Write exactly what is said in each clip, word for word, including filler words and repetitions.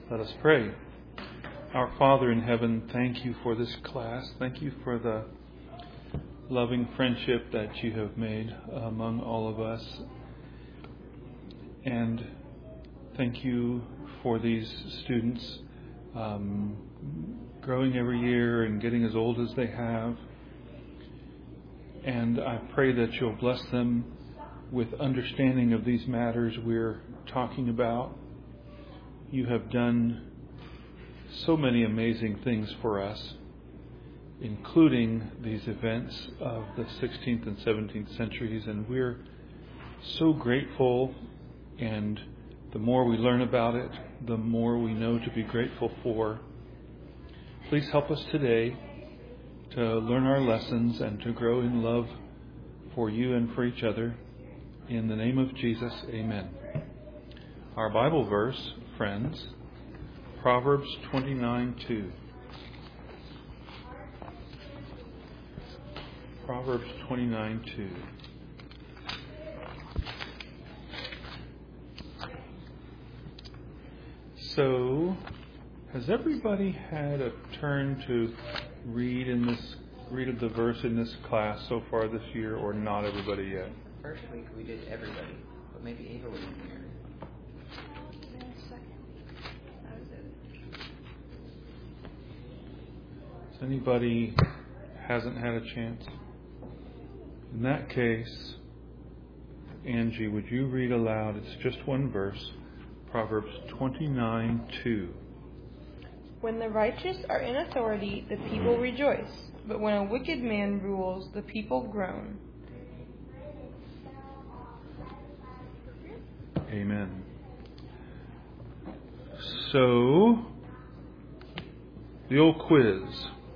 Let us pray. Our Father in heaven, thank you for this class. Thank you for the loving friendship that you have made among all of us. And thank you for these students um, growing every year and getting as old as they have. And I pray that you'll bless them with understanding of these matters we're talking about. You have done so many amazing things for us, including these events of the sixteenth and seventeenth centuries, and we're so grateful. And the more we learn about it, the more we know to be grateful for. Please help us today to learn our lessons and to grow in love for you and for each other. In the name of Jesus, amen. Our Bible verse, friends, Proverbs twenty-nine two. Proverbs twenty-nine two. So, has everybody had a turn to read in this read of the verse in this class so far this year, or not everybody yet? First week we did everybody, but maybe Ava wasn't here. Has anybody hasn't had a chance? In that case, Angie, would you read aloud? It's just one verse. Proverbs twenty-nine two. When the righteous are in authority, the people rejoice, but when a wicked man rules, the people groan. Amen. So, the old quiz.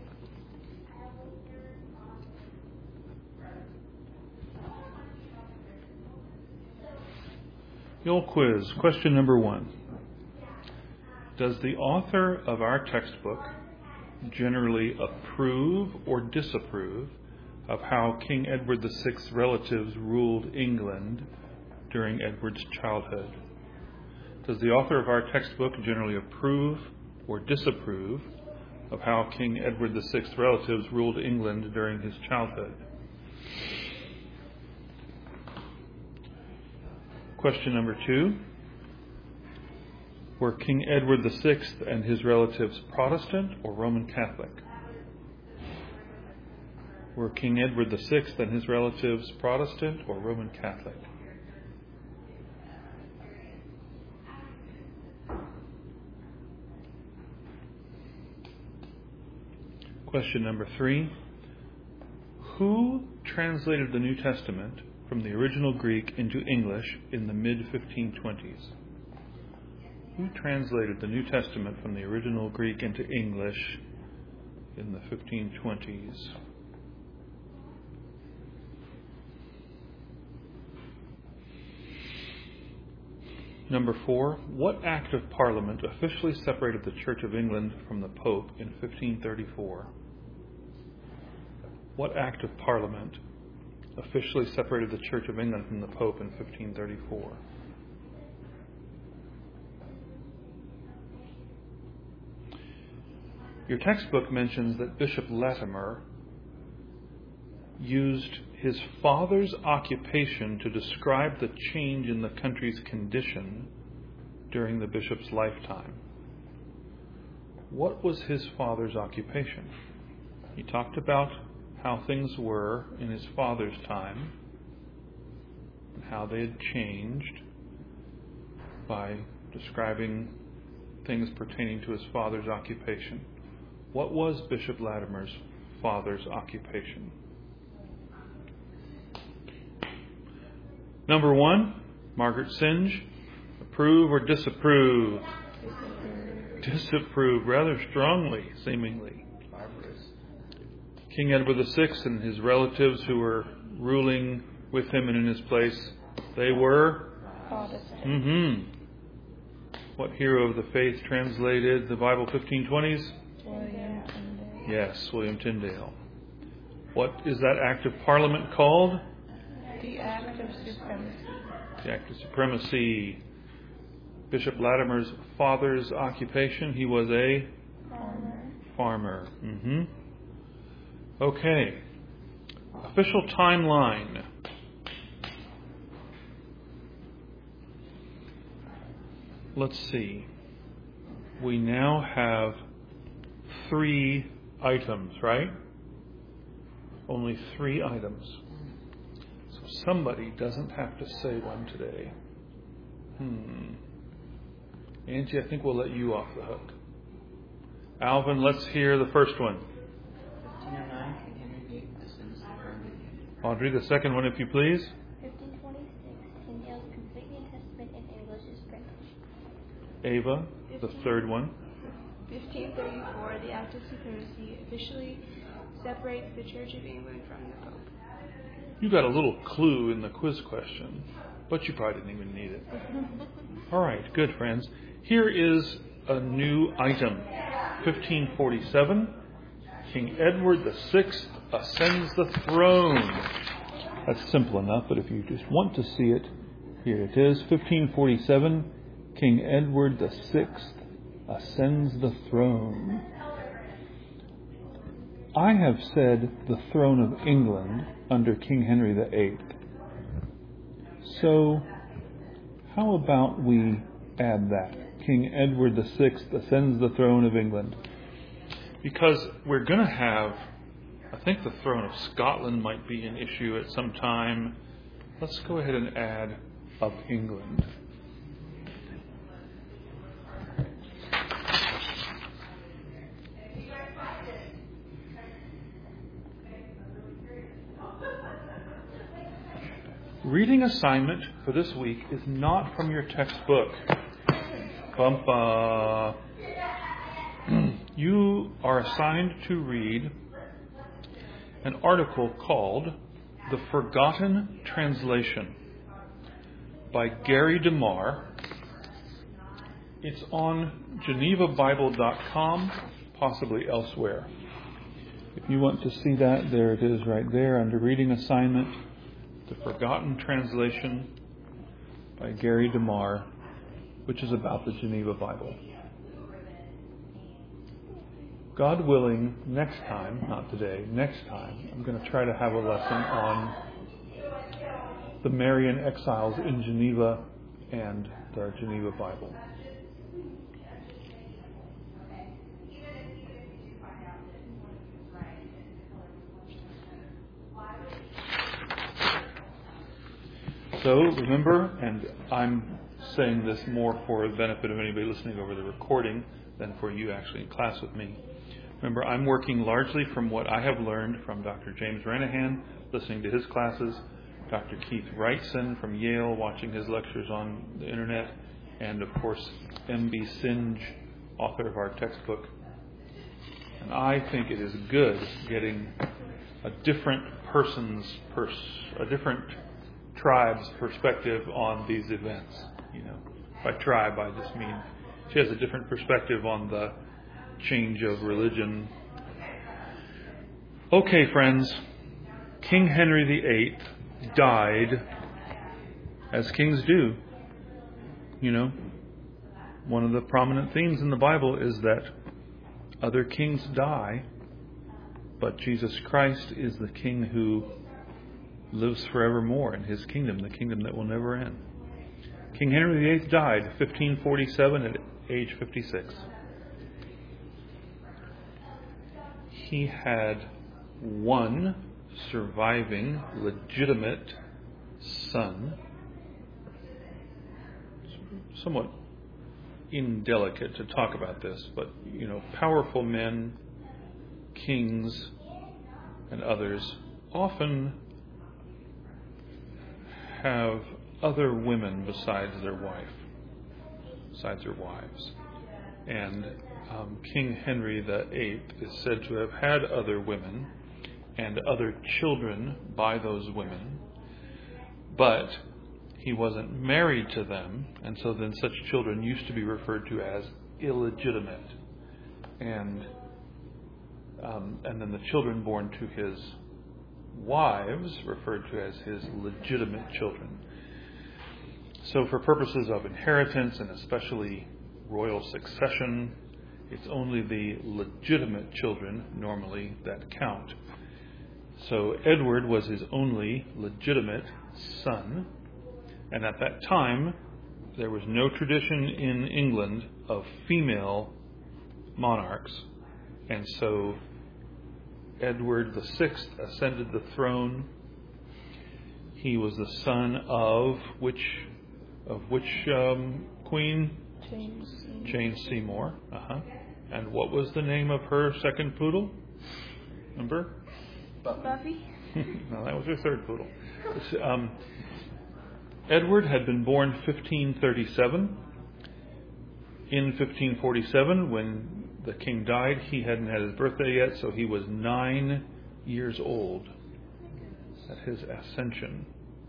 The old quiz. Question number one. Does the author of our textbook generally approve or disapprove of how King Edward the Sixth's relatives ruled England during Edward's childhood? Does the author of our textbook generally approve or disapprove of how King Edward the Sixth's relatives ruled England during his childhood? Question number two. Were King Edward the Sixth and his relatives Protestant or Roman Catholic? Were King Edward the Sixth and his relatives Protestant or Roman Catholic? Question number three. Who translated the New Testament from the original Greek into English in the mid fifteen twenties? Who translated the New Testament from the original Greek into English in the fifteen twenties? Number four, what Act of Parliament officially separated the Church of England from the Pope in fifteen thirty-four? What Act of Parliament officially separated the Church of England from the Pope in fifteen thirty-four? Your textbook mentions that Bishop Latimer used his father's occupation to describe the change in the country's condition during the bishop's lifetime. What was his father's occupation? He talked about how things were in his father's time and how they had changed by describing things pertaining to his father's occupation. What was Bishop Latimer's father's occupation? Number one, Margaret Singe. Approve or disapprove? Disapprove. Disapprove, rather strongly, seemingly. Barbarous. King Edward the Sixth and his relatives who were ruling with him and in his place, they were? Protestant. Mm-hmm. What hero of the faith translated the Bible fifteen twenties? William Tyndale. Yes, William Tyndale. What is that Act of Parliament called? The Act of Supremacy. The Act of Supremacy. Bishop Latimer's father's occupation, he was a Farmer. farmer. Mm-hmm. Okay. Official timeline. Let's see. We now have three items, right? Only three items. So somebody doesn't have to say one today. Hmm. Angie, I think we'll let you off the hook. Alvin, let's hear the first one. fifteen oh nine, King Henry the eighth descends the throne. Audrey, the second one, if you please. fifteen twenty-six, Tyndale's Complete New Testament in English is printed. Ava, the third one. fifteen thirty-four, the Act of Supremacy officially separates the Church of England from the Pope. You got a little clue in the quiz question, but you probably didn't even need it. All right, good friends. Here is a new item. fifteen forty-seven, King Edward the sixth ascends the throne. That's simple enough, but if you just want to see it, here it is. fifteen forty-seven, King Edward the sixth ascends the throne. I have said the throne of England under King Henry the eighth. So, how about we add that? King Edward the sixth ascends the throne of England. Because we're going to have, I think the throne of Scotland might be an issue at some time. Let's go ahead and add of England. Reading assignment for this week is not from your textbook. Bumpa. You are assigned to read an article called The Forgotten Translation by Gary DeMar. It's on Geneva Bible dot com, possibly elsewhere. If you want to see that, there it is right there under Reading Assignment. The Forgotten Translation by Gary DeMar, which is about the Geneva Bible. God willing, next time, not today, next time, I'm going to try to have a lesson on the Marian exiles in Geneva and the Geneva Bible. So remember, and I'm saying this more for the benefit of anybody listening over the recording than for you actually in class with me. Remember, I'm working largely from what I have learned from Doctor James Ranahan, listening to his classes, Doctor Keith Wrightson from Yale, watching his lectures on the internet, and of course M B Singe, author of our textbook. And I think it is good getting a different person's, pers- a different tribe's perspective on these events. You know, by tribe, I just mean she has a different perspective on the change of religion. Okay, friends, King Henry the eighth died as kings do. You know, one of the prominent themes in the Bible is that other kings die, but Jesus Christ is the king who lives forevermore in his kingdom, the kingdom that will never end. King Henry the eighth died fifteen forty-seven at age fifty-six. He had one surviving legitimate son. Somewhat indelicate to talk about this, but, you know, powerful men, kings, and others often have other women besides their wife, besides their wives. And um, King Henry the eighth is said to have had other women and other children by those women, but he wasn't married to them, and so then such children used to be referred to as illegitimate. And um, and then the children born to his wives referred to as his legitimate children. So for purposes of inheritance and especially royal succession, it's only the legitimate children normally that count. So Edward was his only legitimate son, and at that time there was no tradition in England of female monarchs, and so Edward the Sixth ascended the throne. He was the son of which of which um, queen? Jane Seymour. Jane Seymour. Uh-huh. And what was the name of her second poodle? Remember? Buffy. No, that was her third poodle. Um, Edward had been born fifteen thirty-seven. In fifteen forty-seven, when the king died, he hadn't had his birthday yet, so he was nine years old at his ascension.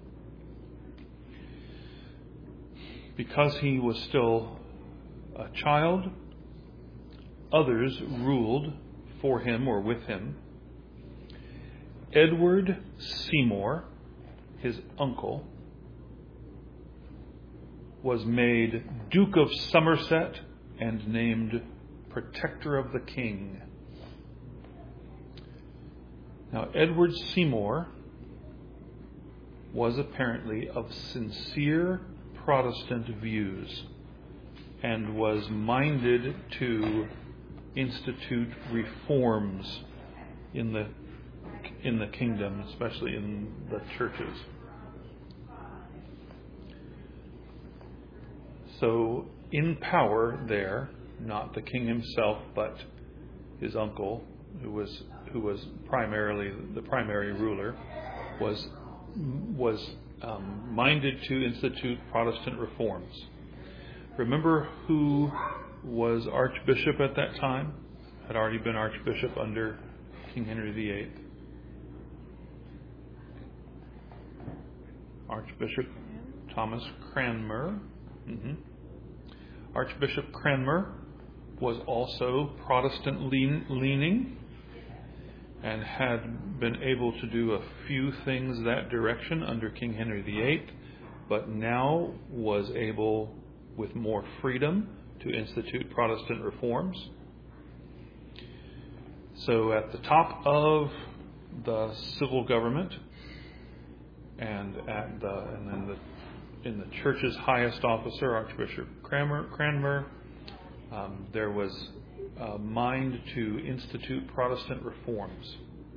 Because he was still a child, others ruled for him or with him. Edward Seymour, his uncle, was made Duke of Somerset and named Protector of the King. Now, Edward Seymour was apparently of sincere Protestant views and was minded to institute reforms in the in the kingdom, especially in the churches. So in power there, not the king himself, but his uncle, who was who was primarily the primary ruler, was was um, minded to institute Protestant reforms. Remember who was Archbishop at that time? Had already been Archbishop under King Henry the Eighth. Archbishop Thomas Cranmer. Mm-hmm. Archbishop Cranmer was also Protestant lean, leaning and had been able to do a few things that direction under King Henry the Eighth, but now was able, with more freedom, to institute Protestant reforms. So at the top of the civil government and at the and then the in the church's highest officer, Archbishop Cranmer, Cranmer um, there was a mind to institute Protestant reforms.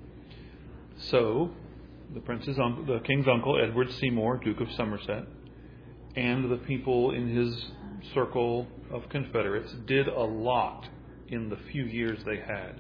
So the prince's uncle, the king's uncle, Edward Seymour, Duke of Somerset, and the people in his circle of confederates did a lot in the few years they had.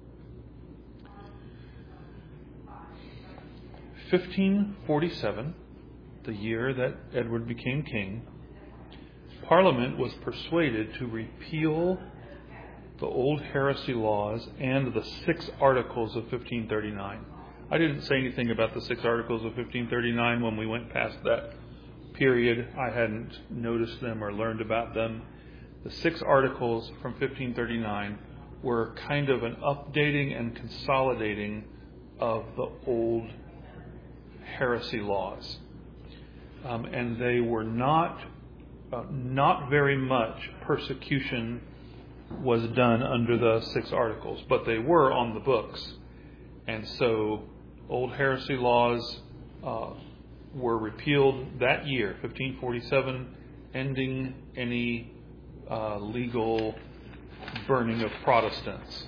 fifteen forty-seven, the year that Edward became king, Parliament was persuaded to repeal the old heresy laws and the six articles of fifteen thirty-nine. I didn't say anything about the six articles of fifteen thirty-nine when we went past that period. I hadn't noticed them or learned about them. The six articles from fifteen thirty-nine were kind of an updating and consolidating of the old heresy laws. Um, and they were not, uh, not very much persecution was done under the six articles, but they were on the books. And so old heresy laws uh, were repealed that year, fifteen forty-seven, ending any uh, legal burning of Protestants.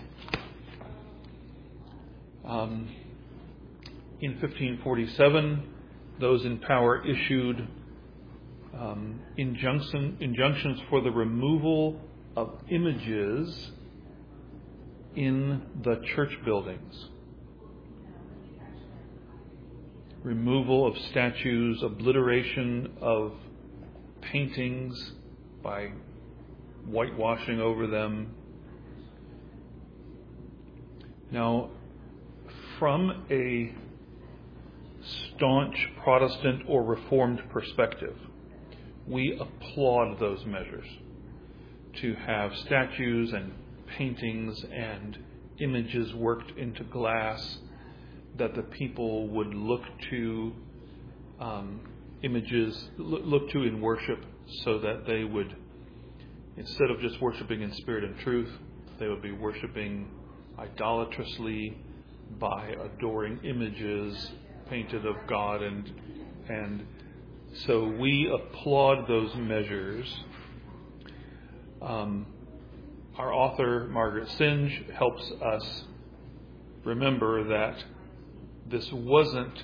Um, in fifteen forty-seven, those in power issued um, injunction, injunctions for the removal of images in the church buildings. Removal of statues, obliteration of paintings by whitewashing over them. Now, from a staunch Protestant or Reformed perspective, we applaud those measures to have statues and paintings and images worked into glass that the people would look to um, images look to in worship, so that they would, instead of just worshiping in spirit and truth, they would be worshiping idolatrously by adoring images painted of God, and and so we applaud those measures. Um, our author, Margaret Singe, helps us remember that this wasn't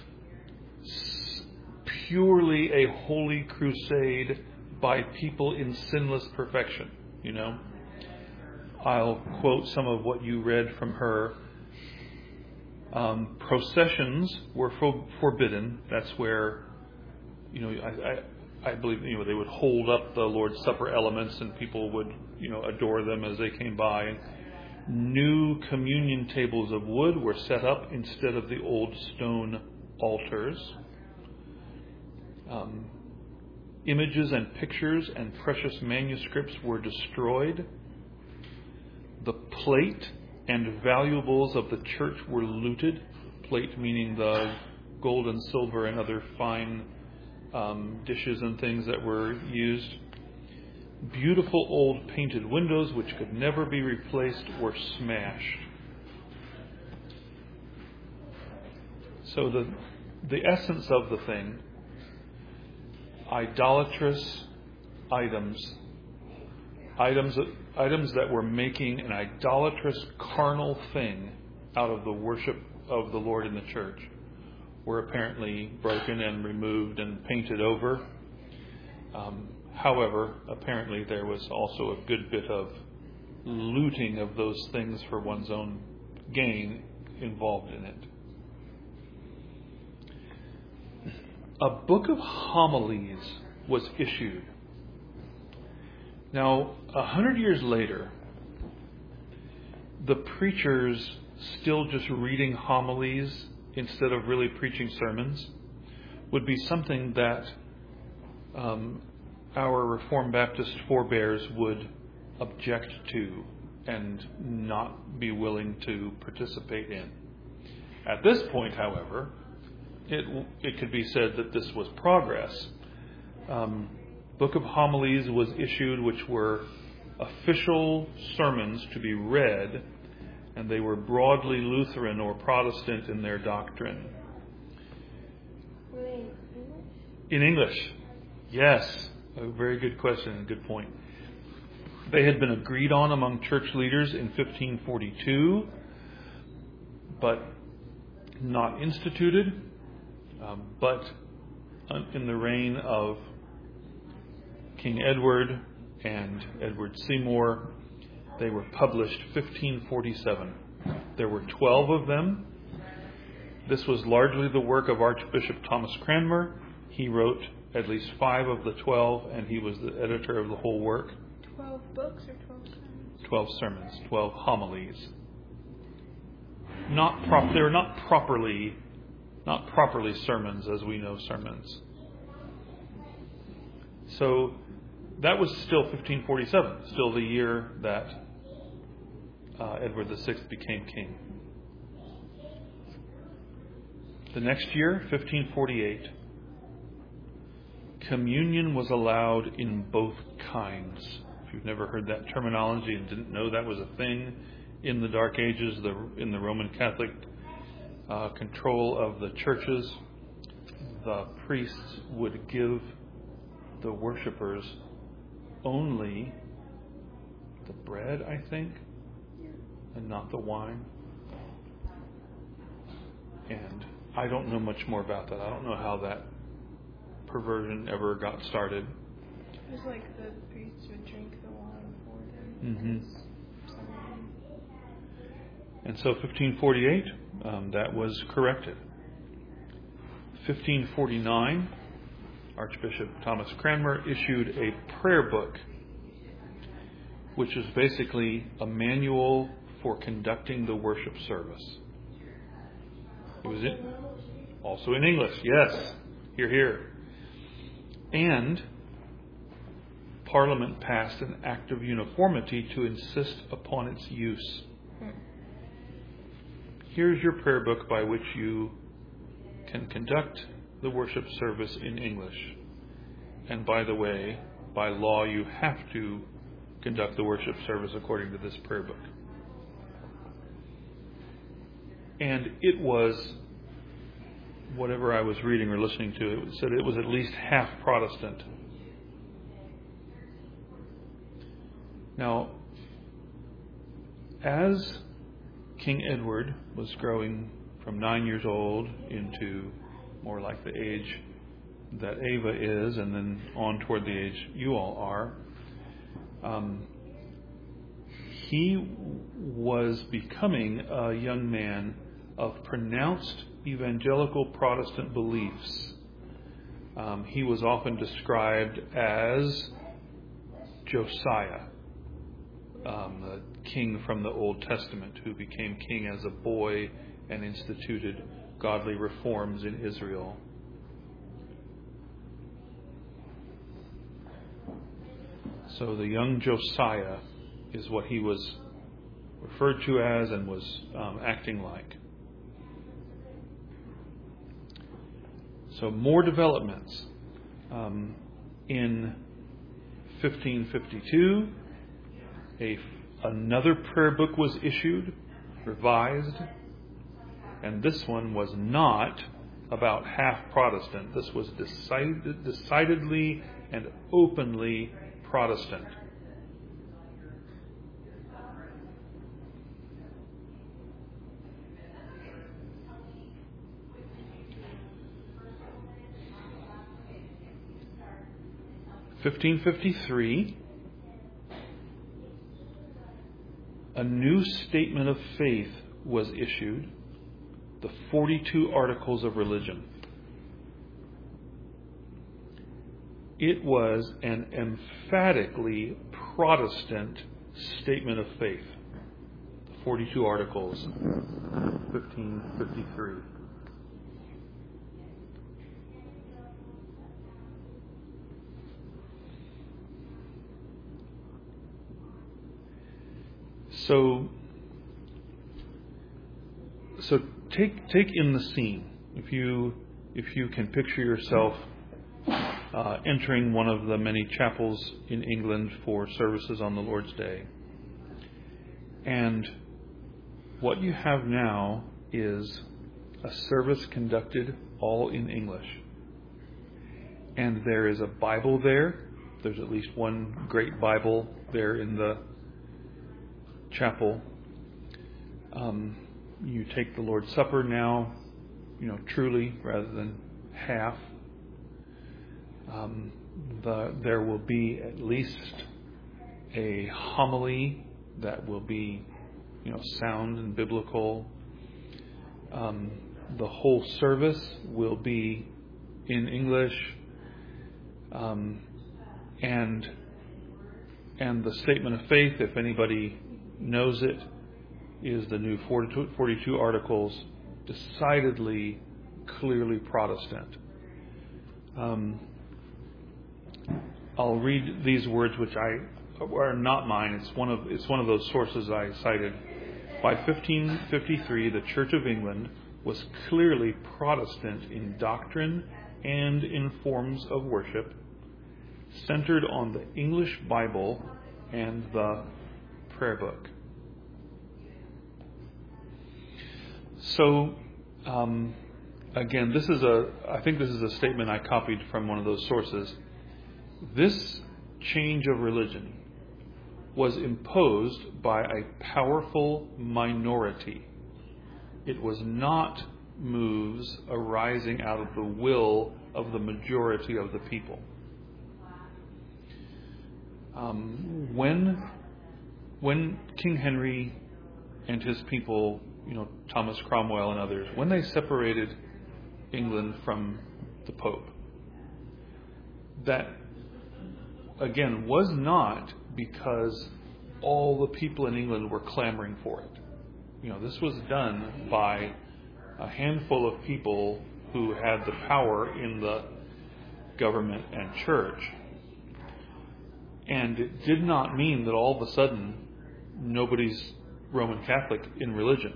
purely a holy crusade by people in sinless perfection. You know, I'll quote some of what you read from her. Um, processions were for, forbidden. That's where, you know, I, I, I believe, you know, they would hold up the Lord's Supper elements and people would, you know, adore them as they came by. New communion tables of wood were set up instead of the old stone altars. Um, images and pictures and precious manuscripts were destroyed. The plate and valuables of the church were looted. Plate meaning the gold and silver and other fine um, dishes and things that were used. Beautiful old painted windows which could never be replaced were smashed. So the the essence of the thing, idolatrous items, items that, items that were making an idolatrous carnal thing out of the worship of the Lord in the church, were apparently broken and removed and painted over. Um, however, apparently there was also a good bit of looting of those things for one's own gain involved in it. A book of homilies was issued. Now, a hundred years later, the preachers still just reading homilies instead of really preaching sermons would be something that um, our Reformed Baptist forebears would object to and not be willing to participate in. At this point, however, it it could be said that this was progress. Um, Book of Homilies was issued, which were official sermons to be read, and they were broadly Lutheran or Protestant in their doctrine. Were they in English? In English, yes. A very good question and good point. They had been agreed on among church leaders in fifteen forty-two, but not instituted. Um, but in the reign of King Edward and Edward Seymour, they were published fifteen forty-seven. There were twelve of them. This was largely the work of Archbishop Thomas Cranmer. He wrote at least five of the twelve, and he was the editor of the whole work. Twelve books or twelve sermons? Twelve sermons, twelve homilies. Not prop. They were not properly, not properly sermons as we know sermons. So that was still fifteen forty-seven, still the year that uh, Edward the Sixth became king. The next year, fifteen forty-eight, communion was allowed in both kinds. If you've never heard that terminology and didn't know that was a thing in the Dark Ages, the, in the Roman Catholic uh, control of the churches, the priests would give the worshipers only the bread, I think, and not the wine. And I don't know much more about that. I don't know how that perversion ever got started. It was like the priests would drink the wine for them. Mm-hmm. And so fifteen forty-eight, um, that was corrected. fifteen forty-nine, Archbishop Thomas Cranmer issued a prayer book, which is basically a manual for conducting the worship service. It was in, also in English, yes. Hear, hear. And Parliament passed an Act of Uniformity to insist upon its use. Here's your prayer book by which you can conduct the worship service in English. and by the way, by law you have to conduct the worship service according to this prayer book. And it was, whatever I was reading or listening to, it said it was at least half Protestant. Now, as King Edward was growing from nine years old into more like the age that Ava is, and then on toward the age you all are, um, he was becoming a young man of pronounced evangelical Protestant beliefs. Um, he was often described as Josiah, um, the king from the Old Testament who became king as a boy and instituted godly reforms in Israel. So the young Josiah is what he was referred to as and was um, acting like. So more developments. Um, in fifteen fifty-two, a, another prayer book was issued, revised, and this one was not about half Protestant. This was decided, decidedly and openly Protestant. fifteen fifty-three, a new statement of faith was issued, the forty-two Articles of Religion. It was an emphatically Protestant statement of faith. The forty-two Articles, fifteen fifty-three. So, so take take in the scene. If you if you can picture yourself uh, entering one of the many chapels in England for services on the Lord's Day, and what you have now is a service conducted all in English, and there is a Bible there. There's at least one great Bible there in the chapel. Um, you take the Lord's Supper now, you know, truly rather than half. Um, the, there will be at least a homily that will be, you know, sound and biblical. Um, the whole service will be in English, um, and and the statement of faith, if anybody knows it, is the new forty-two Articles, decidedly, clearly Protestant. Um, I'll read these words, which I are not mine. It's one of it's one of those sources I cited. By fifteen fifty-three, the Church of England was clearly Protestant in doctrine and in forms of worship, centered on the English Bible and the prayer book. So, um, again, this is a, I think this is a statement I copied from one of those sources. This change of religion was imposed by a powerful minority. It was not moves arising out of the will of the majority of the people. Um, when When King Henry and his people, you know, Thomas Cromwell and others, when they separated England from the Pope, that, again, was not because all the people in England were clamoring for it. You know, this was done by a handful of people who had the power in the government and church. And it did not mean that all of a sudden nobody's Roman Catholic in religion.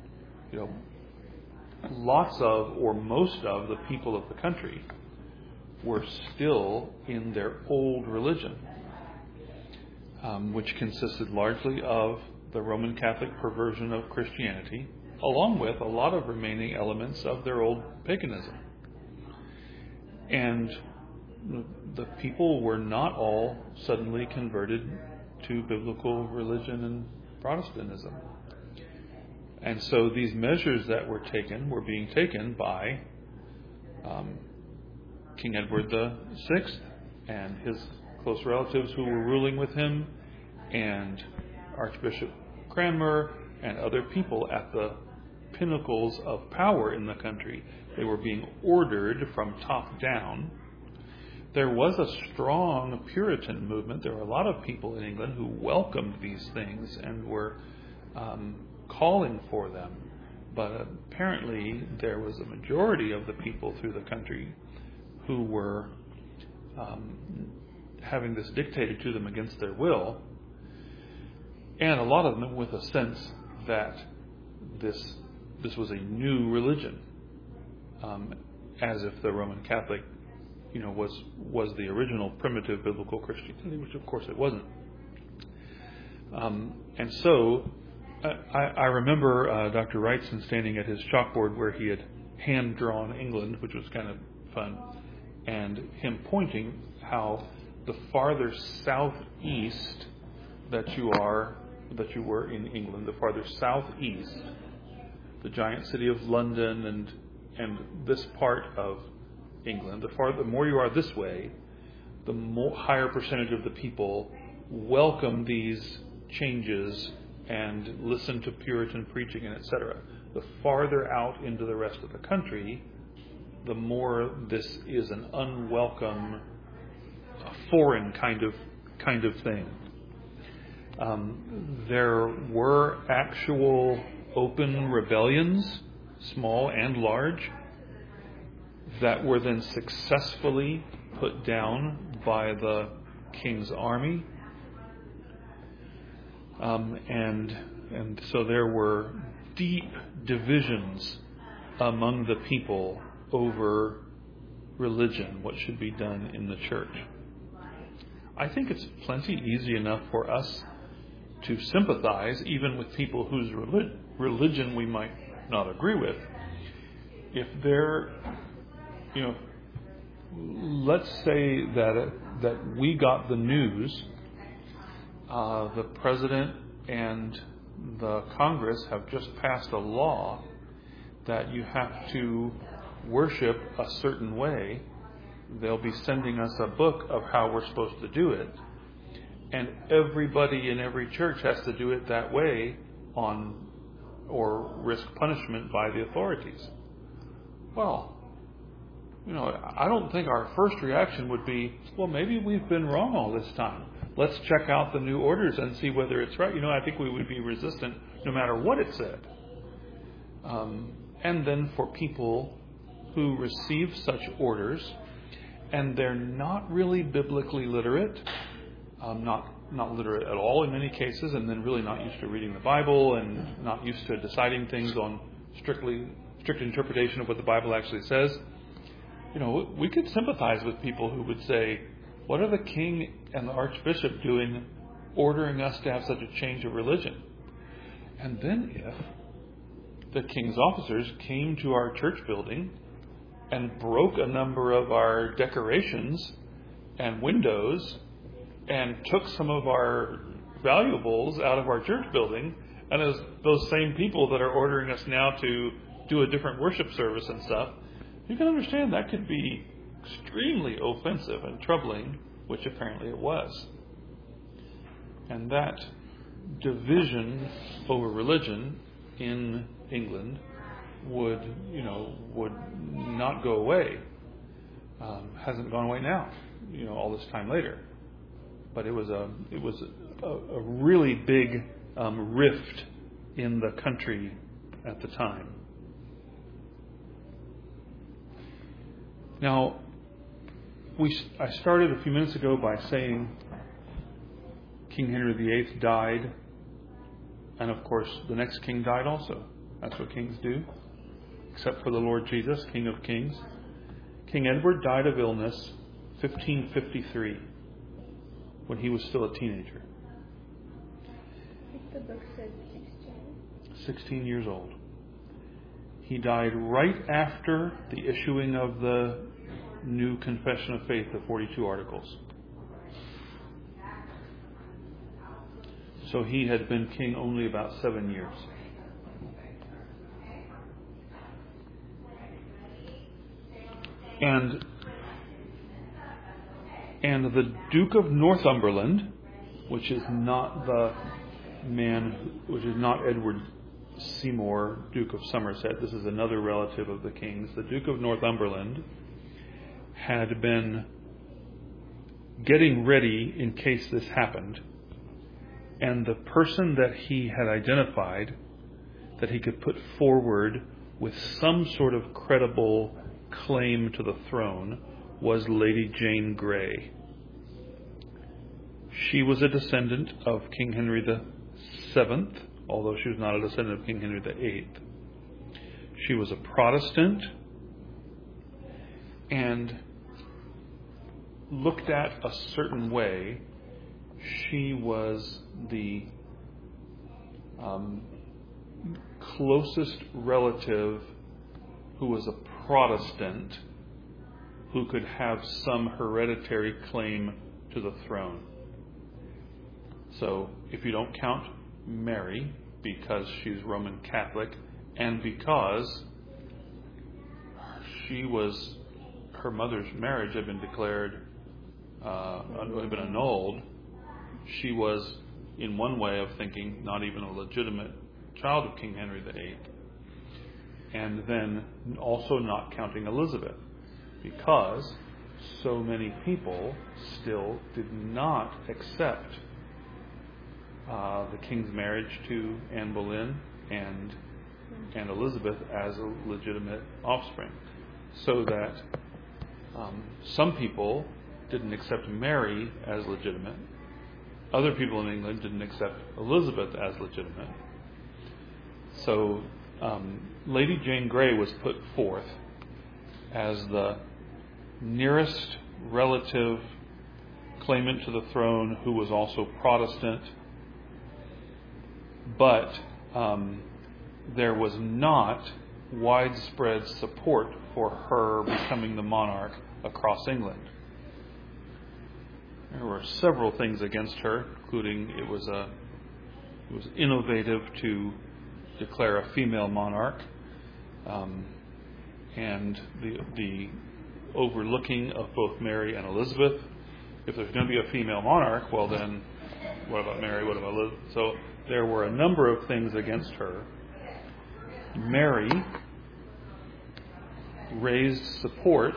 You know, lots of, or most of, the people of the country were still in their old religion, um, which consisted largely of the Roman Catholic perversion of Christianity, along with a lot of remaining elements of their old paganism. And the people were not all suddenly converted to biblical religion and Protestantism. And so these measures that were taken were being taken by um, King Edward the Sixth and his close relatives who were ruling with him, and Archbishop Cranmer and other people at the pinnacles of power in the country. They were being ordered from top down. There was a strong Puritan movement. There were a lot of people in England who welcomed these things and were um, calling for them. But apparently there was a majority of the people through the country who were um, having this dictated to them against their will, and a lot of them with a sense that this this was a new religion, um, as if the Roman Catholic, you know, was was the original primitive biblical Christianity, which of course it wasn't. Um, and so I, I remember uh, Doctor Wrightson standing at his chalkboard where he had hand-drawn England, which was kind of fun, and him pointing how the farther southeast that you are, that you were in England, the farther southeast, the giant city of London and and this part of England, the farther, the more you are this way, the more, higher percentage of the people welcome these changes and listen to Puritan preaching and et cetera. The farther out into the rest of the country, the more this is an unwelcome, foreign kind of kind of thing. Um, there were actual open rebellions, small and large, that were then successfully put down by the king's army. Um, and and so there were deep divisions among the people over religion, what should be done in the church. I think it's plenty easy enough for us to sympathize even with people whose relig- religion we might not agree with. If they're, you know, let's say that it, that we got the news, uh, the president and the Congress have just passed a law that you have to worship a certain way. They'll be sending us a book of how we're supposed to do it. And everybody in every church has to do it that way on or risk punishment by the authorities. Well, you know, I don't think our first reaction would be, well, maybe we've been wrong all this time. Let's check out the new orders and see whether it's right. You know, I think we would be resistant no matter what it said. Um, and then for people who receive such orders and they're not really biblically literate, um, not not literate at all in many cases, and then really not used to reading the Bible and not used to deciding things on strictly strict interpretation of what the Bible actually says, you know, we could sympathize with people who would say, what are the king and the archbishop doing ordering us to have such a change of religion? And then if the king's officers came to our church building and broke a number of our decorations and windows and took some of our valuables out of our church building, and as those same people that are ordering us now to do a different worship service and stuff, you can understand that could be extremely offensive and troubling, which apparently it was. And that division over religion in England would, you know, would not go away. Um, hasn't gone away now, you know, all this time later. But it was a it was a, a really big um, rift in the country at the time. Now, we I started a few minutes ago by saying King Henry the Eighth died, and of course the next king died also. That's what kings do, except for the Lord Jesus, King of Kings. King Edward died of illness fifteen fifty-three, when he was still a teenager. I think the book said sixteen. sixteen years old. He died right after the issuing of the new Confession of Faith, the forty-two Articles. So he had been king only about seven years. And and the Duke of Northumberland, which is not the man, which is not Edward Seymour, Duke of Somerset. This is another relative of the king's. The Duke of Northumberland had been getting ready in case this happened. And the person that he had identified that he could put forward with some sort of credible claim to the throne was Lady Jane Grey. She was a descendant of King Henry the Seventh, although she was not a descendant of King Henry the Eighth. She was a Protestant and looked at a certain way. She was the um, closest relative who was a Protestant who could have some hereditary claim to the throne. So if you don't count Mary, because she's Roman Catholic, and because she was, her mother's marriage had been declared, uh, had been annulled, she was, in one way of thinking, not even a legitimate child of King Henry the Eighth. And then also not counting Elizabeth, because so many people still did not accept uh, the king's marriage to Anne Boleyn and and Elizabeth as a legitimate offspring, so that um, some people didn't accept Mary as legitimate. Other people in England didn't accept Elizabeth as legitimate. So um, Lady Jane Grey was put forth as the nearest relative claimant to the throne who was also Protestant, but um, there was not widespread support for her becoming the monarch across England. There were several things against her, including it was a it was innovative to declare a female monarch, um, and the the overlooking of both Mary and Elizabeth. If there's going to be a female monarch, well then, what about Mary? What about Elizabeth? So there were a number of things against her. Mary raised support,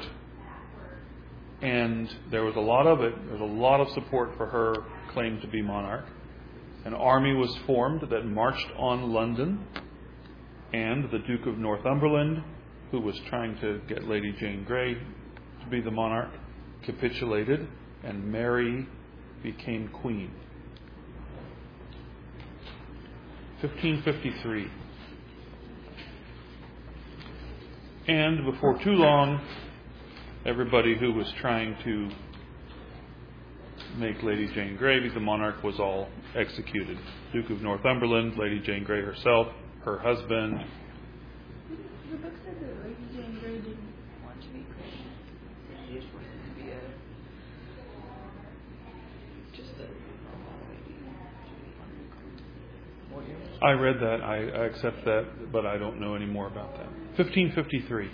and there was a lot of it. There was a lot of support for her claim to be monarch. An army was formed that marched on London, and the Duke of Northumberland, who was trying to get Lady Jane Grey to be the monarch, capitulated, and Mary became queen. fifteen fifty-three. And before too long, everybody who was trying to make Lady Jane Grey be the monarch was all executed. Duke of Northumberland, Lady Jane Grey herself, her husband. The book said that Lady Jane Grey didn't want to be queen. She just wanted to be a just a normal lady. What year? I read that. I, I accept that, but I don't know any more about that. fifteen fifty-three.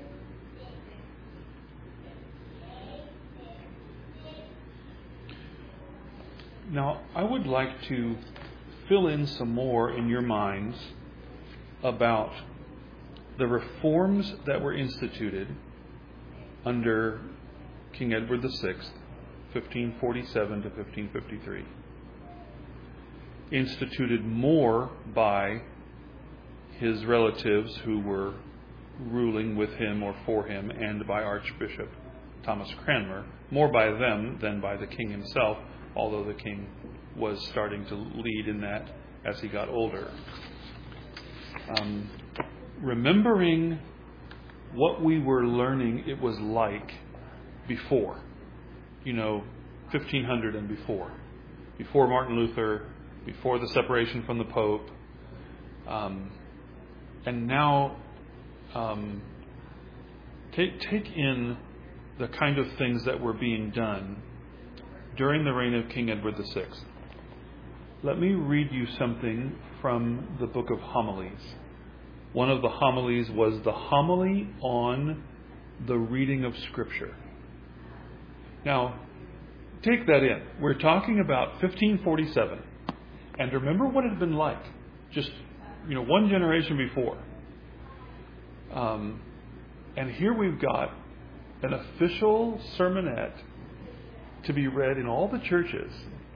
Now, I would like to fill in some more in your minds about the reforms that were instituted under King Edward the Sixth, fifteen forty-seven to fifteen fifty-three. Instituted more by his relatives who were ruling with him or for him, and by Archbishop Thomas Cranmer, more by them than by the king himself, although the king was starting to lead in that as he got older. Um, remembering what we were learning it was like before, you know, fifteen hundred and before, before Martin Luther, before the separation from the Pope, um, and now um, take take in the kind of things that were being done during the reign of King Edward the Sixth. Let me read you something from the Book of Homilies. One of the homilies was the homily on the reading of Scripture. Now, take that in. We're talking about fifteen forty-seven. And remember what it had been like just, you know, one generation before. Um, and here we've got an official sermonette to be read in all the churches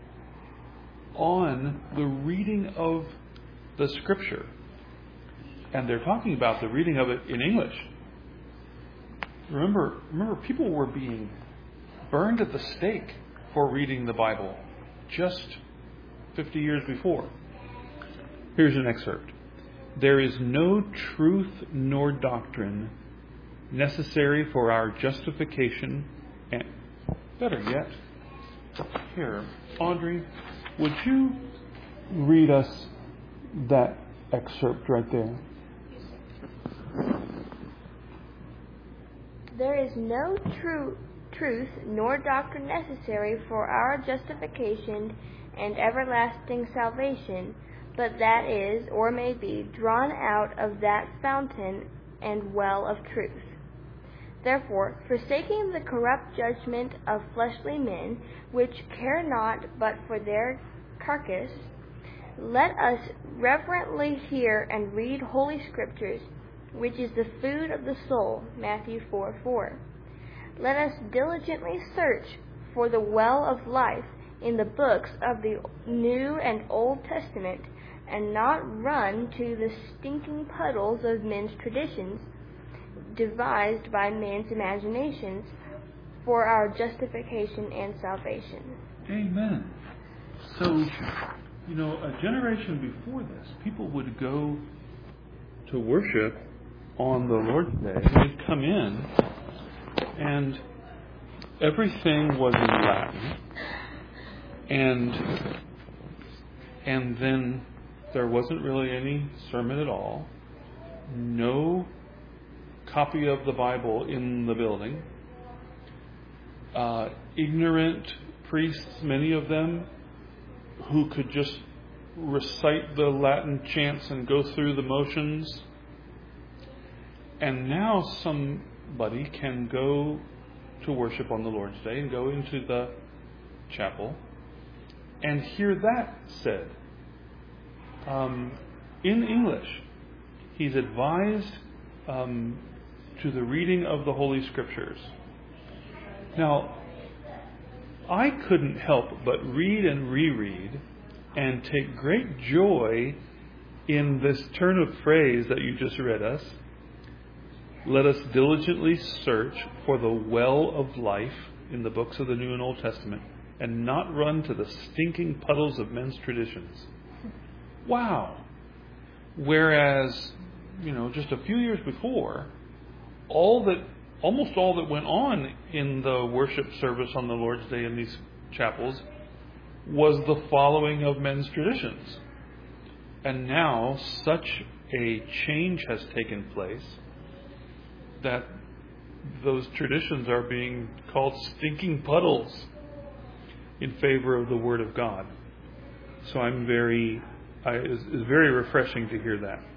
on the reading of the Scripture. And they're talking about the reading of it in English. Remember, remember, people were being burned at the stake for reading the Bible just fifty years before. Here's an excerpt. There is no truth nor doctrine necessary for our justification, and better yet, here, Audrey, would you read us that excerpt right there? There is no true truth nor doctrine necessary for our justification and everlasting salvation, but that is, or may be, drawn out of that fountain and well of truth. Therefore, forsaking the corrupt judgment of fleshly men, which care not but for their carcass, let us reverently hear and read Holy Scriptures, which is the food of the soul, Matthew four four. Let us diligently search for the well of life in the books of the New and Old Testament, and not run to the stinking puddles of men's traditions, devised by men's imaginations, for our justification and salvation. Amen. So, you know, a generation before this, people would go to worship on the Lord's Day. They'd come in, and everything was in Latin, and and then there wasn't really any sermon at all. No copy of the Bible in the building. Uh, ignorant priests, many of them, who could just recite the Latin chants and go through the motions. And now somebody can go to worship on the Lord's Day and go into the chapel and hear that said um, in English. He's advised um, to the reading of the Holy Scriptures. Now, I couldn't help but read and reread and take great joy in this turn of phrase that you just read us. Let us diligently search for the well of life in the books of the New and Old Testament, and not run to the stinking puddles of men's traditions. Wow. Whereas, you know, just a few years before, all that, almost all that went on in the worship service on the Lord's Day in these chapels was the following of men's traditions. And now such a change has taken place that those traditions are being called stinking puddles in favor of the Word of God. So I'm very, I, it's, it's very refreshing to hear that.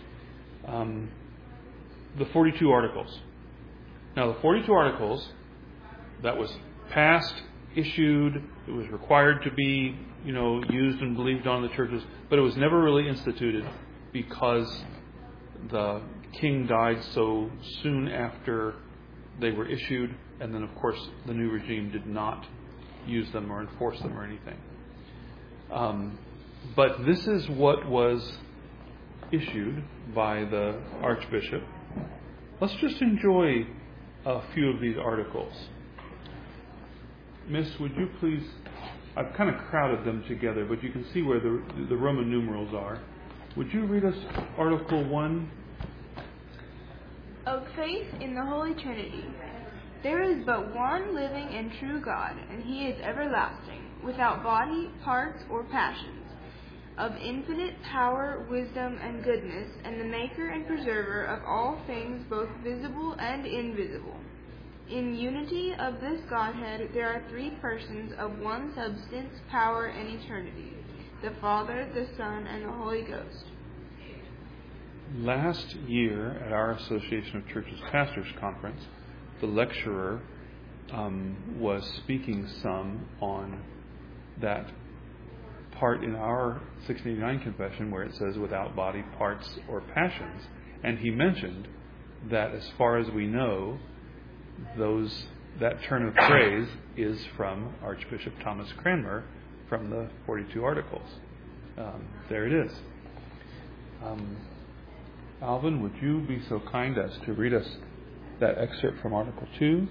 Um, the forty-two Articles. Now, the forty-two Articles, that was passed, issued, it was required to be, you know, used and believed on in the churches, but it was never really instituted because the king died so soon after they were issued, and then, of course, the new regime did not use them or enforce them or anything. Um, but this is what was issued by the Archbishop. Let's just enjoy a few of these articles. Miss, would you please, I've kind of crowded them together, but you can see where the, the Roman numerals are. Would you read us Article one? Of faith in the Holy Trinity. There is but one living and true God, and he is everlasting, without body, parts, or passions, of infinite power, wisdom, and goodness, and the maker and preserver of all things both visible and invisible. In unity of this Godhead there are three persons of one substance, power, and eternity, the Father, the Son, and the Holy Ghost. Last year at our Association of Churches Pastors Conference, the lecturer um, was speaking some on that part in our sixteen eighty-nine confession where it says without body, parts, or passions. And he mentioned that as far as we know, those that turn of phrase is from Archbishop Thomas Cranmer from the forty-two Articles. Um, there it is. Um, Alvin, would you be so kind as to read us that excerpt from Article two?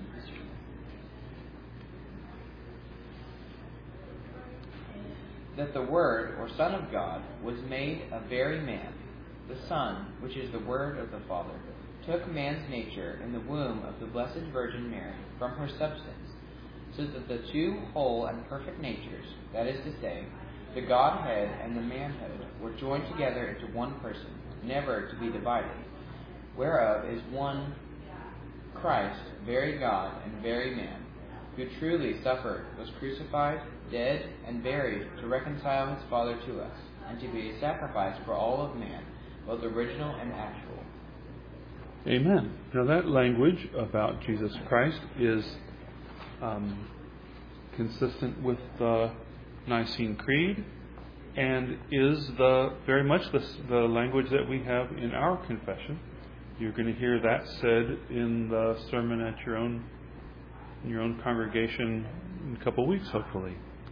That the Word, or Son of God, was made a very man. The Son, which is the Word of the Father, took man's nature in the womb of the Blessed Virgin Mary from her substance, so that the two whole and perfect natures, that is to say, the Godhead and the manhood, were joined together into one person, never to be divided, whereof is one Christ, very God and very man, who truly suffered, was crucified, dead, and buried to reconcile his Father to us, and to be a sacrifice for all of man, both original and actual. Amen. Now that language about Jesus Christ is um, consistent with the Nicene Creed, and is the very much the, the language that we have in our confession. You're going to hear that said in the sermon at your own in your own congregation in a couple of weeks, hopefully.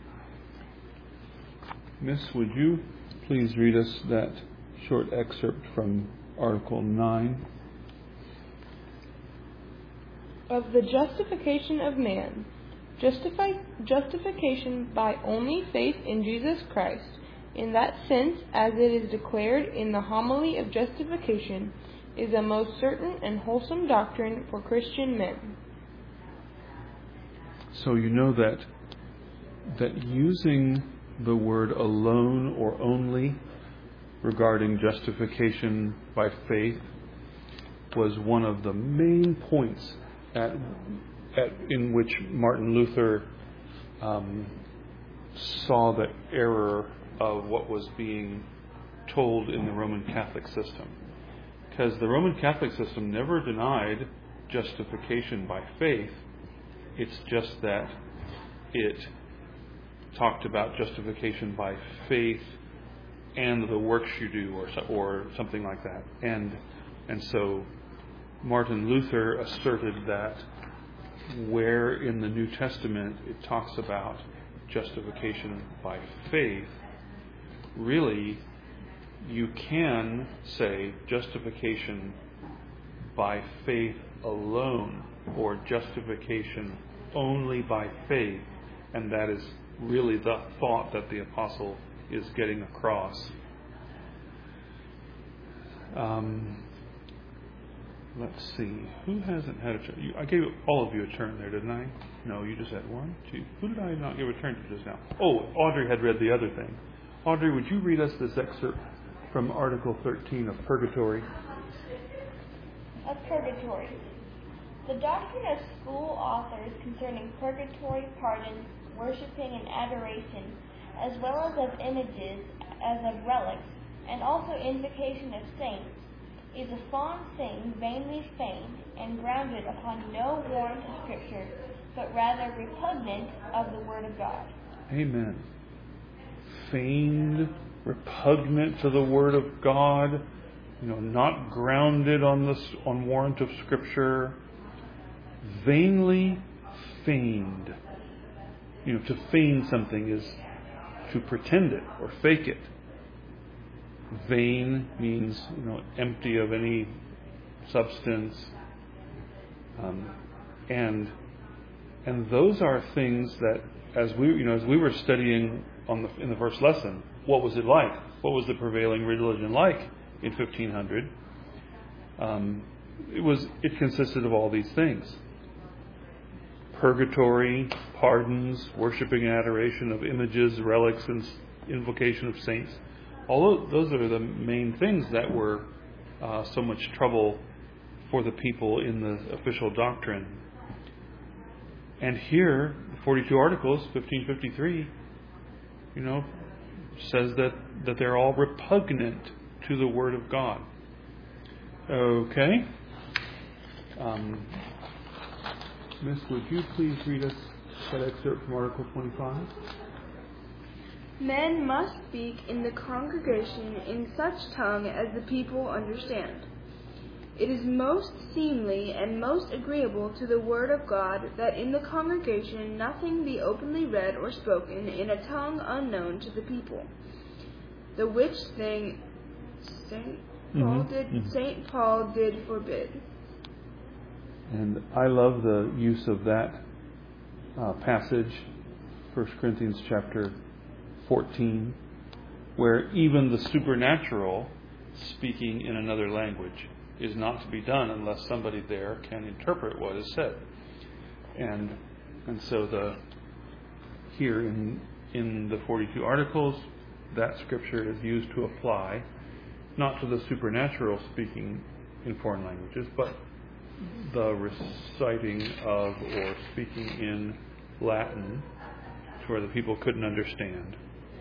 Miss, would you please read us that short excerpt from Article nine? Of the justification of man. Justify, justification by only faith in Jesus Christ, in that sense as it is declared in the homily of justification, is a most certain and wholesome doctrine for Christian men. So you know that that using the word alone or only regarding justification by faith was one of the main points at, at in which Martin Luther um, saw the error of what was being told in the Roman Catholic system. Because the Roman Catholic system never denied justification by faith. It's just that it talked about justification by faith and the works you do, or or something like that. And and so Martin Luther asserted that where in the New Testament it talks about justification by faith, really you can say justification by faith alone, or justification only by faith, and that is really the thought that the apostle is getting across. Um, let's see, who hasn't had a turn? I gave all of you a turn there, didn't I? No, you just had one, two. Who did I not give a turn to just now? Oh, Audrey had read the other thing. Audrey, would you read us this excerpt from Article thirteen of Purgatory? Of Purgatory. The doctrine of school authors concerning purgatory, pardon, worshipping, and adoration, as well as of images, as of relics, and also invocation of saints, is a fond thing vainly feigned, and grounded upon no warrant of Scripture, but rather repugnant of the Word of God. Amen. Feigned, repugnant to the Word of God, you know, not grounded on this on warrant of Scripture, vainly feigned. You know, to feign something is to pretend it or fake it. Vain means, you know, empty of any substance, um, and and those are things that, as we, you know, as we were studying on the in the first lesson, what was it like? What was the prevailing religion like in fifteen hundred? Um, it was it consisted of all these things: purgatory, pardons, worshiping and adoration of images, relics, and invocation of saints. All of those are the main things that were uh, so much trouble for the people in the official doctrine. And here, the forty-two Articles, fifteen fifty-three, you know, says that, that they're all repugnant to the Word of God. Okay. Um, Miss, would you please read us that excerpt from Article twenty-five? Men must speak in the congregation in such tongue as the people understand. It is most seemly and most agreeable to the word of God that in the congregation nothing be openly read or spoken in a tongue unknown to the people. The which thing Saint Paul Mm-hmm. did Mm-hmm. Saint Paul did forbid. And I love the use of that uh, passage, First Corinthians chapter fourteen, where even the supernatural speaking in another language is not to be done unless somebody there can interpret what is said. And and so the here in in the forty-two Articles, that scripture is used to apply not to the supernatural speaking in foreign languages, but the reciting of or speaking in Latin to where the people couldn't understand.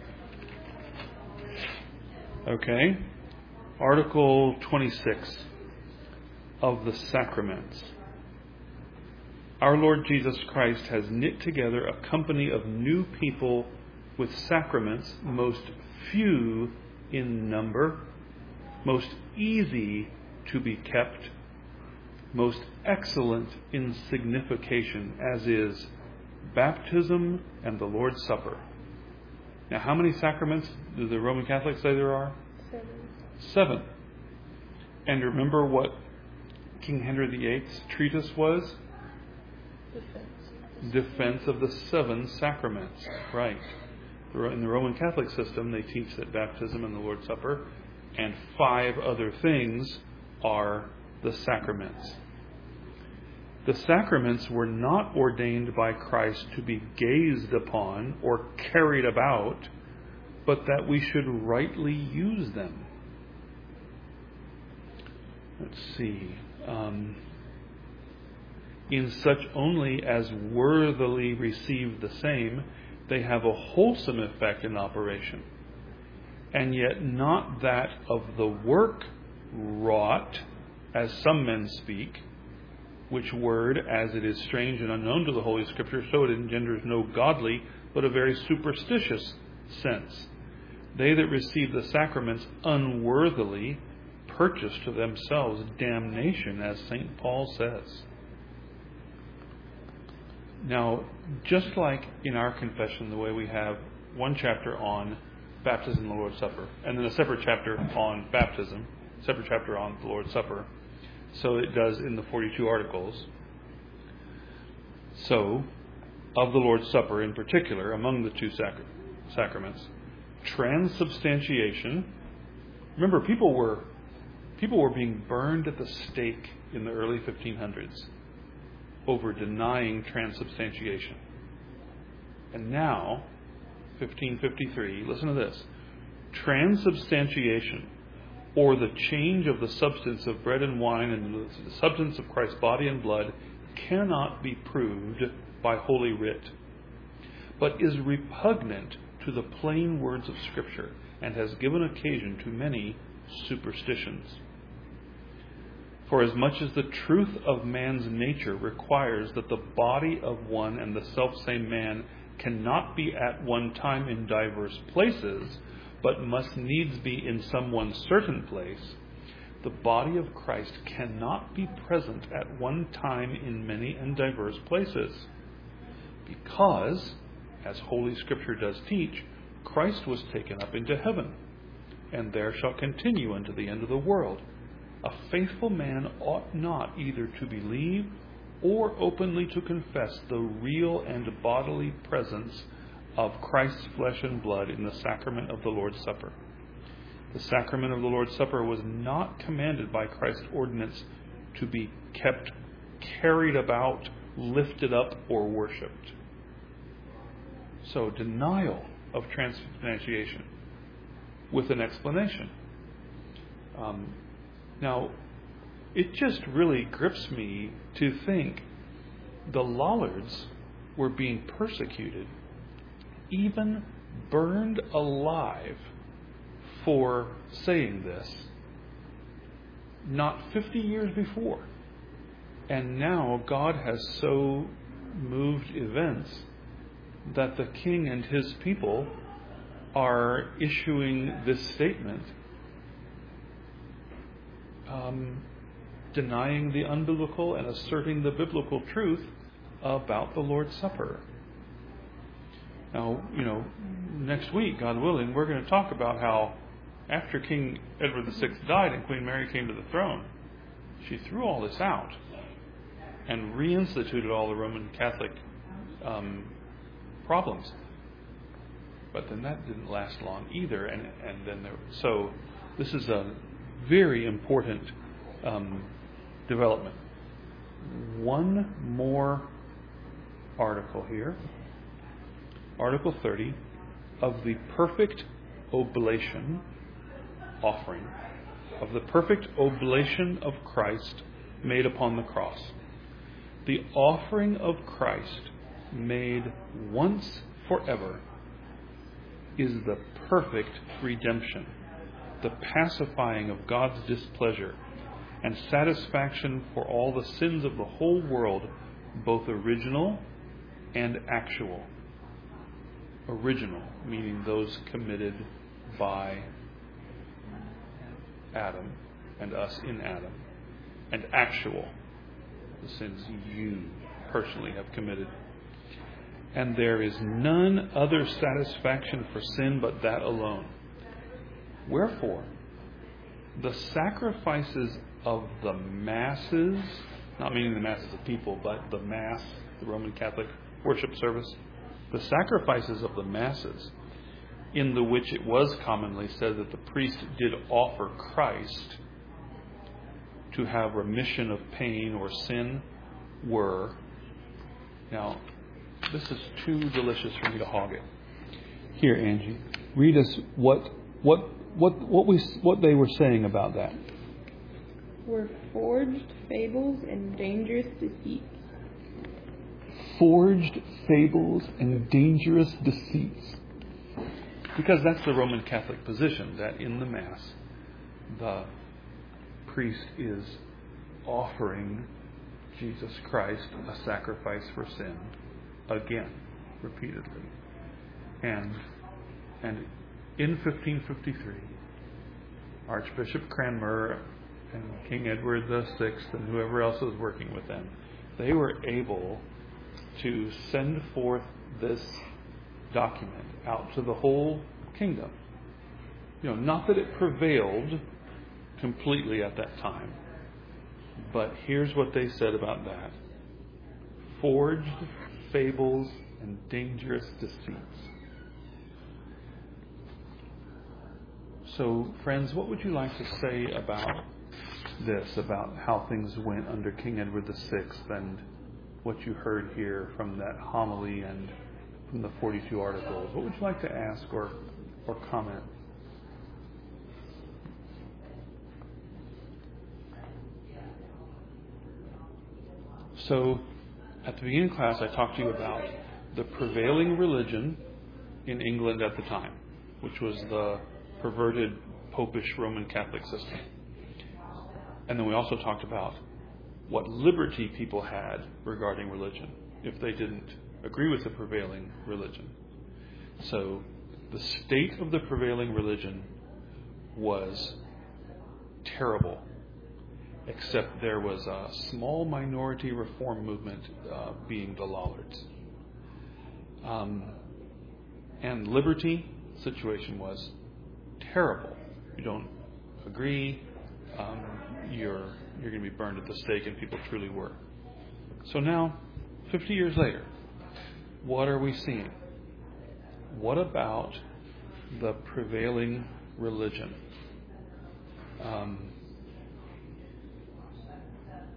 Okay. Article twenty-six of the Sacraments. Our Lord Jesus Christ has knit together a company of new people with sacraments most few in number, most easy to be kept, most excellent in signification, as is baptism and the Lord's Supper. Now, how many sacraments do the Roman Catholics say there are? Seven. Seven. And remember what King Henry the Eighth's treatise was? Defense. Defense of the seven sacraments. Right. In the Roman Catholic system, they teach that baptism and the Lord's Supper and five other things are the sacraments. The sacraments were not ordained by Christ to be gazed upon or carried about, but that we should rightly use them. Let's see. Um, in such only as worthily receive the same, they have a wholesome effect in operation, and yet not that of the work wrought, as some men speak, which word, as it is strange and unknown to the Holy Scripture, so it engenders no godly, but a very superstitious sense. They that receive the sacraments unworthily purchase to themselves damnation, as Saint Paul says. Now, just like in our confession, the way we have one chapter on baptism and the Lord's Supper, and then a separate chapter on baptism, separate chapter on the Lord's Supper, so it does in the forty-two Articles. So, of the Lord's Supper in particular, among the two sacra- sacraments, transubstantiation. Remember, people were people were being burned at the stake in the early fifteen hundreds over denying transubstantiation. And now, fifteen fifty-three, listen to this. Transubstantiation, or the change of the substance of bread and wine and the substance of Christ's body and blood, cannot be proved by Holy Writ, but is repugnant to the plain words of Scripture and has given occasion to many superstitions. For as much as the truth of man's nature requires that the body of one and the selfsame man cannot be at one time in diverse places, but must needs be in some one certain place, the body of Christ cannot be present at one time in many and diverse places. Because, as Holy Scripture does teach, Christ was taken up into heaven, and there shall continue unto the end of the world. A faithful man ought not either to believe or openly to confess the real and bodily presence of Christ's flesh and blood in the sacrament of the Lord's Supper. The sacrament of the Lord's Supper was not commanded by Christ's ordinance to be kept, carried about, lifted up, or worshipped. So denial of transubstantiation with an explanation. Um, now, it just really grips me to think the Lollards were being persecuted, even burned alive for saying this, not fifty years before. And now God has so moved events that the king and his people are issuing this statement, um, denying the unbiblical and asserting the biblical truth about the Lord's Supper. Now, you know, next week, God willing, we're going to talk about how after King Edward the Sixth died and Queen Mary came to the throne, she threw all this out and reinstituted all the Roman Catholic um, problems. But then that didn't last long either, and and then there. So this is a very important um, development. One more article here, Article thirty, of the perfect oblation offering, of the perfect oblation of Christ made upon the cross. The offering of Christ made once forever is the perfect redemption, the pacifying of God's displeasure, and satisfaction for all the sins of the whole world, both original and actual. Original, meaning those committed by Adam and us in Adam, and actual, the sins you personally have committed. And there is none other satisfaction for sin but that alone. Wherefore, the sacrifices of the masses, not meaning the masses of people, but the Mass, the Roman Catholic worship service, the sacrifices of the masses, in the which it was commonly said that the priest did offer Christ to have remission of pain or sin, were, now, this is too delicious for me to hog it. Here, Angie, read us what what what what we what they were saying about that. Were forged fables and dangerous deceits. Forged fables and dangerous deceits. Because that's the Roman Catholic position, that in the Mass, the priest is offering Jesus Christ a sacrifice for sin. Again, repeatedly. And and in fifteen fifty-three, Archbishop Cranmer and King Edward the Sixth and whoever else was working with them, they were able to send forth this document out to the whole kingdom. You know, not that it prevailed completely at that time, but here's what they said about that. Forged fables and dangerous deceits. So, friends, what would you like to say about this, about how things went under King Edward the Sixth and what you heard here from that homily and from the forty-two articles? What would you like to ask or, or comment? So, at the beginning of class, I talked to you about the prevailing religion in England at the time, which was the perverted popish Roman Catholic system. And then we also talked about what liberty people had regarding religion if they didn't agree with the prevailing religion. So the state of the prevailing religion was terrible, except there was a small minority reform movement, uh, being the Lollards. Um, and liberty situation was terrible. You don't agree, um, you're you're going to be burned at the stake, and people truly were. So now, fifty years later, what are we seeing? What about the prevailing religion? Um,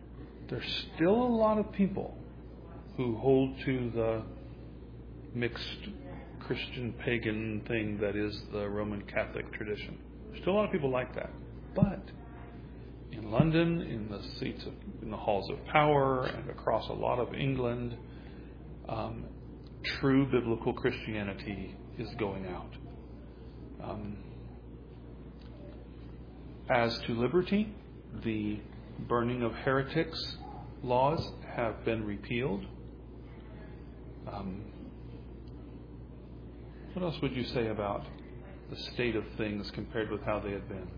there's still a lot of people who hold to the mixed Christian pagan thing that is the Roman Catholic tradition. There's still a lot of people like that. But in London, in the seats of, in the halls of power, and across a lot of England, um, true biblical Christianity is going out. Um, as to liberty, the burning of heretics laws have been repealed. Um, what else would you say about the state of things compared with how they had been?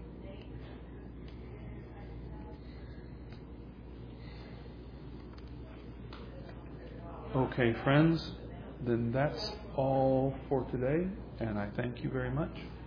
Okay, friends, then that's all for today, and I thank you very much.